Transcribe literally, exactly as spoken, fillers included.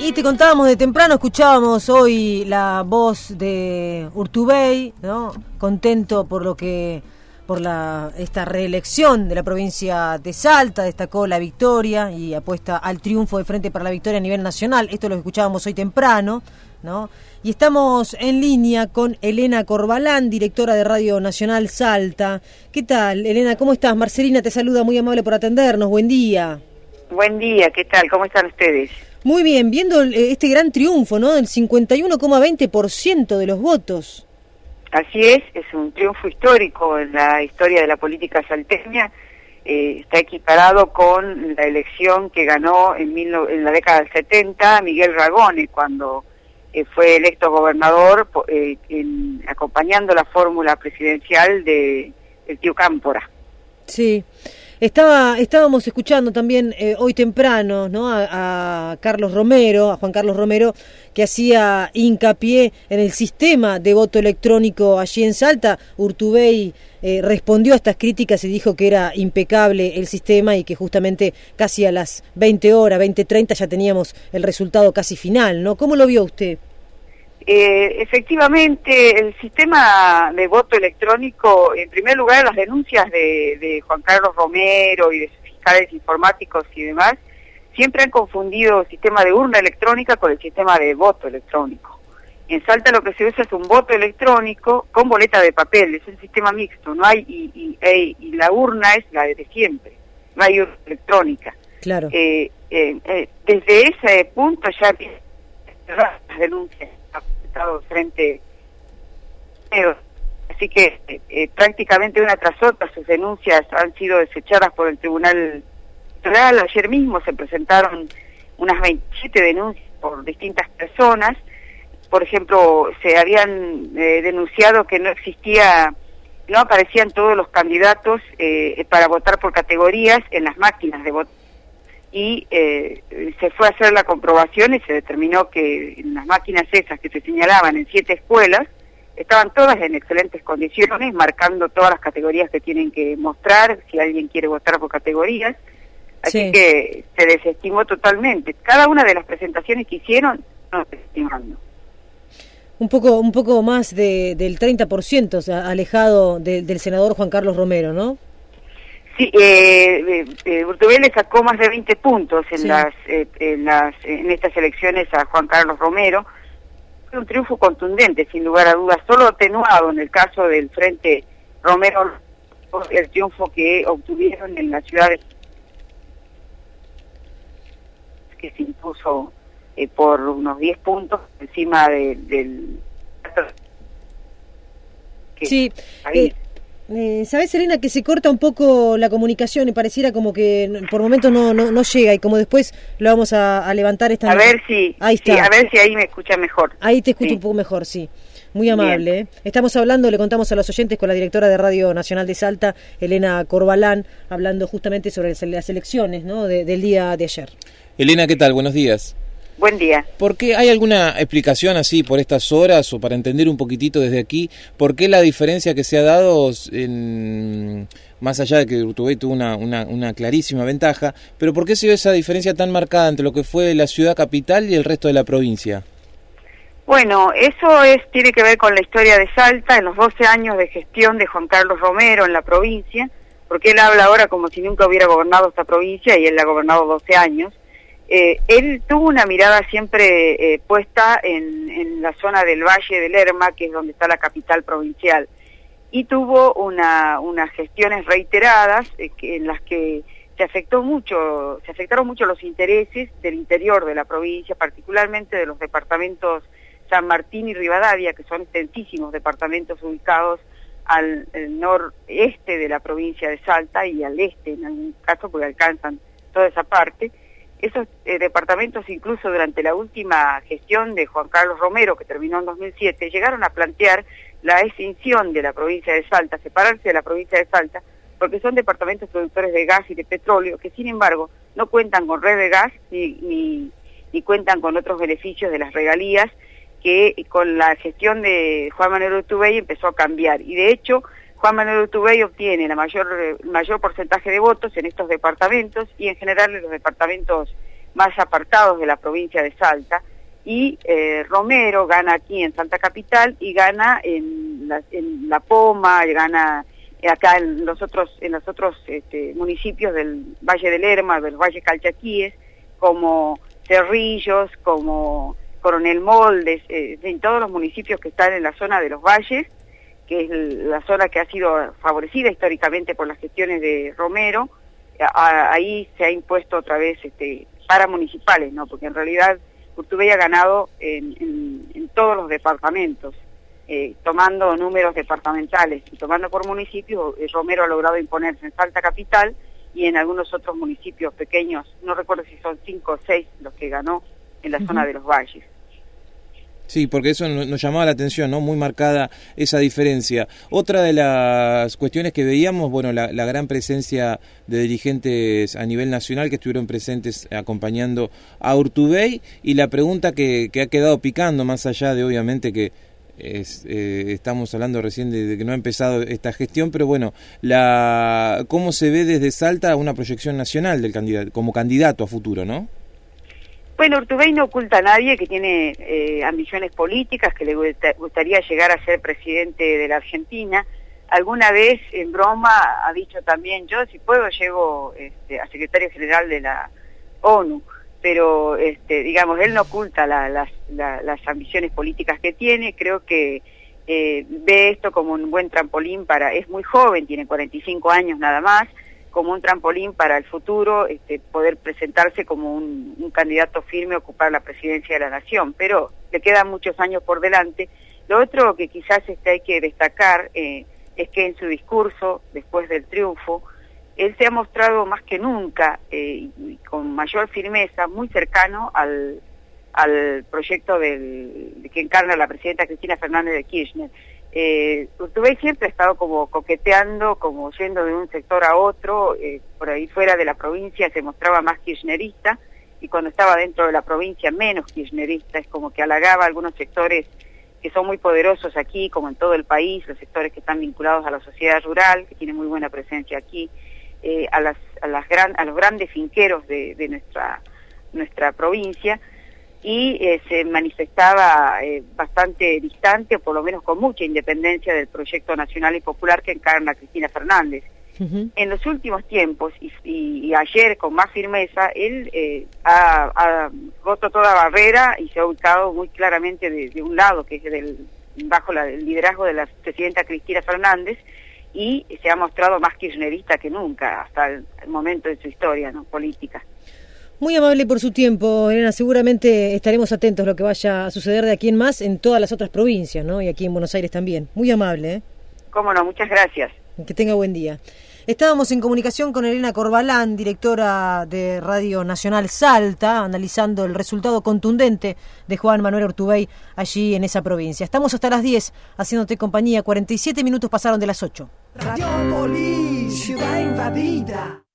Y te contábamos de temprano, escuchábamos hoy la voz de Urtubey, ¿no? Contento por lo que, por la esta reelección de la provincia de Salta, destacó la victoria y apuesta al triunfo de Frente para la Victoria a nivel nacional. Esto lo escuchábamos hoy temprano, ¿no? Y estamos en línea con Elena Corbalán, directora de Radio Nacional Salta. ¿Qué tal, Elena? ¿Cómo estás? Marcelina te saluda, muy amable por atendernos. Buen día. Buen día, ¿qué tal? ¿Cómo están ustedes? Muy bien, viendo este gran triunfo, ¿no? Del cincuenta y uno coma veinte por ciento de los votos. Así es, es un triunfo histórico en la historia de la política salteña. Eh, está equiparado con la elección que ganó en, mil, en la década del setenta Miguel Ragone, cuando eh, fue electo gobernador, eh, en, acompañando la fórmula presidencial de el tío Cámpora. Sí. Estaba, estábamos escuchando también eh, hoy temprano, ¿no? A, a Carlos Romero, a Juan Carlos Romero, que hacía hincapié en el sistema de voto electrónico allí en Salta. Urtubey eh, respondió a estas críticas y dijo que era impecable el sistema y que justamente casi a las veinte horas, veinte treinta ya teníamos el resultado casi final, ¿no? ¿Cómo lo vio usted? Eh, efectivamente, el sistema de voto electrónico, en primer lugar, las denuncias de, de Juan Carlos Romero y de sus fiscales informáticos y demás, siempre han confundido el sistema de urna electrónica con el sistema de voto electrónico. En Salta lo que se usa es un voto electrónico con boleta de papel, es un sistema mixto, no hay y, y, e, y la urna es la de siempre, no hay urna electrónica. Claro. Eh, eh, eh, desde ese punto ya empiezan las denuncias frente, así que eh, prácticamente una tras otra sus denuncias han sido desechadas por el Tribunal Electoral. Ayer mismo se presentaron unas veintisiete denuncias por distintas personas. Por ejemplo, se habían eh, denunciado que no existía, no aparecían todos los candidatos eh, para votar por categorías en las máquinas de voto. Y eh, se fue a hacer la comprobación y se determinó que en las máquinas esas que se señalaban en siete escuelas estaban todas en excelentes condiciones, marcando todas las categorías que tienen que mostrar si alguien quiere votar por categorías. Así sí. que se desestimó totalmente. Cada una de las presentaciones que hicieron, no desestimando. Un poco, un poco más de, del treinta por ciento, o sea, alejado de, del senador Juan Carlos Romero, ¿no? Sí, eh, eh, Urtubey le sacó más de veinte puntos en sí. las eh, en las en estas elecciones a Juan Carlos Romero. Fue un triunfo contundente, sin lugar a dudas, solo atenuado en el caso del Frente Romero, el triunfo que obtuvieron en la ciudad de... que se impuso eh, por unos diez puntos encima de, del... Que sí, ahí... Eh, ¿Sabés, Elena, que se corta un poco la comunicación y pareciera como que por momentos no no, no llega y como después lo vamos a, a levantar esta... A ver si, ahí está. Sí, a ver si ahí me escucha mejor. Ahí te escucho sí. un poco mejor, sí. Muy amable. ¿eh? Estamos hablando, le contamos a los oyentes, con la directora de Radio Nacional de Salta, Elena Corbalán, hablando justamente sobre las elecciones, ¿no? de, del día de ayer. Elena, ¿qué tal? Buenos días. Buen día. ¿Por qué hay alguna explicación así por estas horas o para entender un poquitito desde aquí por qué la diferencia que se ha dado, en, más allá de que Urtubey tuvo una, una, una clarísima ventaja, pero por qué se dio esa diferencia tan marcada entre lo que fue la ciudad capital y el resto de la provincia? Bueno, eso es tiene que ver con la historia de Salta en los doce años de gestión de Juan Carlos Romero en la provincia, porque él habla ahora como si nunca hubiera gobernado esta provincia y él ha gobernado doce años. Eh, él tuvo una mirada siempre eh, puesta en, en la zona del Valle del Lerma, que es donde está la capital provincial, y tuvo una, unas gestiones reiteradas eh, que, en las que se afectó mucho, se afectaron mucho los intereses del interior de la provincia, particularmente de los departamentos San Martín y Rivadavia, que son extensísimos departamentos ubicados al, al noreste de la provincia de Salta y al este en algún caso, porque alcanzan toda esa parte. Esos eh, departamentos, incluso durante la última gestión de Juan Carlos Romero, que terminó en dos mil siete, llegaron a plantear la extinción de la provincia de Salta, separarse de la provincia de Salta, porque son departamentos productores de gas y de petróleo, que sin embargo no cuentan con red de gas ni, ni, ni cuentan con otros beneficios de las regalías, que con la gestión de Juan Manuel Urtubey empezó a cambiar. Y de hecho, Juan Manuel Urtubey obtiene la mayor mayor porcentaje de votos en estos departamentos y en general en los departamentos más apartados de la provincia de Salta, y eh, Romero gana aquí en Salta Capital y gana en la, en la Poma, gana acá en los otros en los otros este, municipios del Valle del Lerma, del Valle Calchaquíes, como Cerrillos, como Coronel Moldes, eh, en todos los municipios que están en la zona de los valles, que es la zona que ha sido favorecida históricamente por las gestiones de Romero. A, ahí se ha impuesto otra vez este, paramunicipales, ¿no? Porque en realidad Urtubey ha ganado en, en, en todos los departamentos, eh, tomando números departamentales y tomando por municipio. eh, Romero ha logrado imponerse en Salta Capital y en algunos otros municipios pequeños, no recuerdo si son cinco o seis los que ganó en la uh-huh. zona de los valles. Sí, porque eso nos llamaba la atención, ¿no? Muy marcada esa diferencia. Otra de las cuestiones que veíamos, bueno, la, la gran presencia de dirigentes a nivel nacional que estuvieron presentes acompañando a Urtubey, y la pregunta que, que ha quedado picando, más allá de obviamente que es, eh, estamos hablando recién de, de que no ha empezado esta gestión, pero bueno, la cómo se ve desde Salta una proyección nacional del candidato, como candidato a futuro, ¿no? Bueno, Urtubey no oculta a nadie que tiene eh, ambiciones políticas, que le gustaría llegar a ser presidente de la Argentina. Alguna vez, en broma, ha dicho también, yo si puedo llego este, a secretario general de la ONU, pero este, digamos, él no oculta la, las, la, las ambiciones políticas que tiene. Creo que eh, ve esto como un buen trampolín para, es muy joven, tiene cuarenta y cinco años nada más, como un trampolín para el futuro, este, poder presentarse como un, un candidato firme a ocupar la presidencia de la nación, pero le quedan muchos años por delante. Lo otro que quizás este, hay que destacar eh, es que en su discurso, después del triunfo, él se ha mostrado más que nunca eh, y con mayor firmeza, muy cercano al, al proyecto del, de que encarna la presidenta Cristina Fernández de Kirchner. Eh, Urtubey siempre ha estado como coqueteando, como yendo de un sector a otro, eh, por ahí fuera de la provincia se mostraba más kirchnerista, y cuando estaba dentro de la provincia menos kirchnerista, es como que halagaba a algunos sectores que son muy poderosos aquí, como en todo el país, los sectores que están vinculados a la sociedad rural, que tiene muy buena presencia aquí, eh, a, las, a, las gran, a los grandes finqueros de, de nuestra, nuestra provincia, y eh, se manifestaba eh, bastante distante, o por lo menos con mucha independencia del proyecto nacional y popular que encarna Cristina Fernández. Uh-huh. En los últimos tiempos, y, y, y ayer con más firmeza, él eh, ha, ha roto toda barrera y se ha ubicado muy claramente de, de un lado, que es del, bajo la, el liderazgo de la presidenta Cristina Fernández, y se ha mostrado más kirchnerista que nunca hasta el, el momento de su historia, ¿no?, política. Muy amable por su tiempo, Elena. Seguramente estaremos atentos a lo que vaya a suceder de aquí en más en todas las otras provincias, ¿no? Y aquí en Buenos Aires también. Muy amable, ¿eh? Cómo no, muchas gracias. Que tenga buen día. Estábamos en comunicación con Elena Corbalán, directora de Radio Nacional Salta, analizando el resultado contundente de Juan Manuel Urtubey allí en esa provincia. Estamos hasta las diez haciéndote compañía. cuarenta y siete minutos pasaron de las ocho. Radiópolis, ciudad invadida.